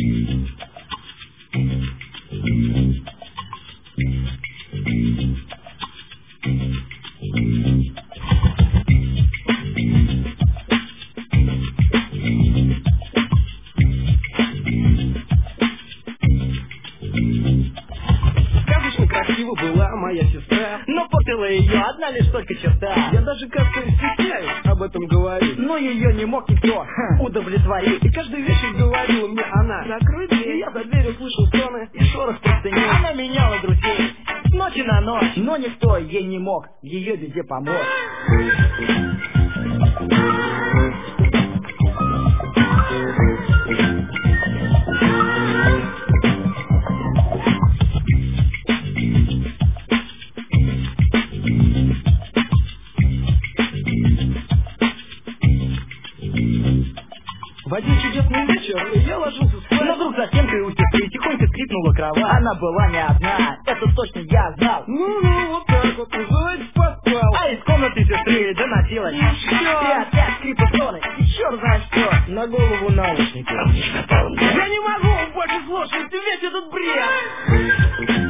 Красива была моя сестра, но портила ее одна лишь только черта. Я даже как-то стесняюсь об этом говорить, но ее не мог никто удовлетворить. И каждый вечер говорила мне она: закрой дверь. И я за дверью слышал стоны и шорох простыней. Она меняла друзей с ночи на ночь, но никто ей не мог в ее беде помочь. В один чудесный вечер я ложился спать, но вдруг за стенкой у сестры тихонько скрипнула кровать. Она была не одна, это точно я знал. Ну, вот так вот, называется, поспал. А из комнаты сестры доносилась. И опять скрипы стоны, и черт знает что. На голову наушники. Я не могу больше слушать весь этот бред.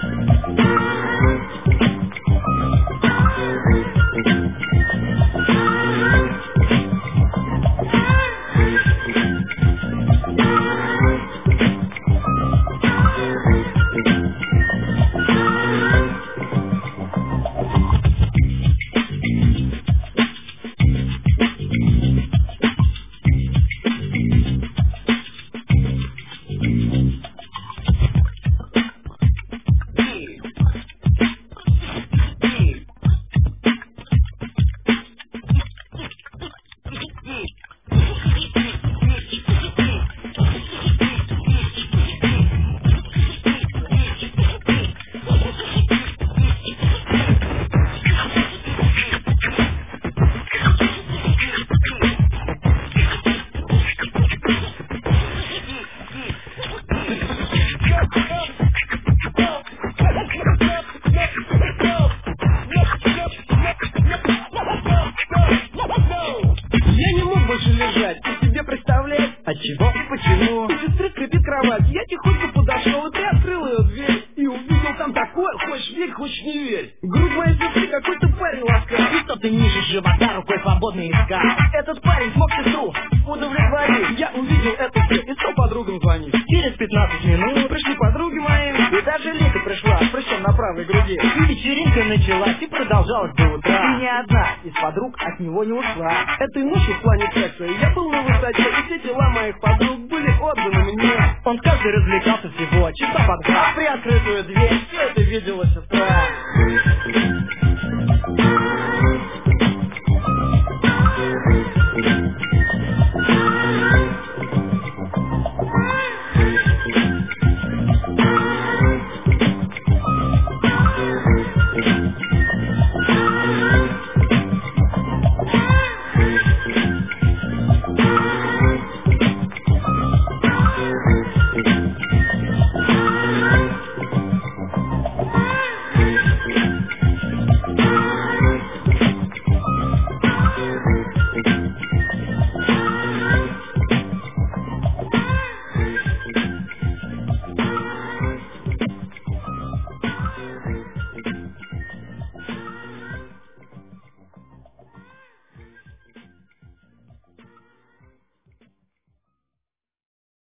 Отчего и почему? У сестры скрипит кровать. Я тихонько подошел и приоткрыл ее дверь. И увидел там такое: хочешь верь, хочешь не верь. Грудь моей сестры какой-то парень ласкал. И что-то ниже живота рукой свободно искал. Этот парень смог сестру удовлетворить. Я увидел это все и стал подругам звонить. Через 15 минут пришли подруги мои, и даже Лика пришла, причем на правой груди. И вечеринка началась и продолжалась до утра. И ни одна из подруг от него не ушла. Этой ночью в плане секса я был на высоте, и все тела моих подруг были отданы мне. Он каждый развлекался всего часа по два. А приоткрытую дверь все это видела сестра.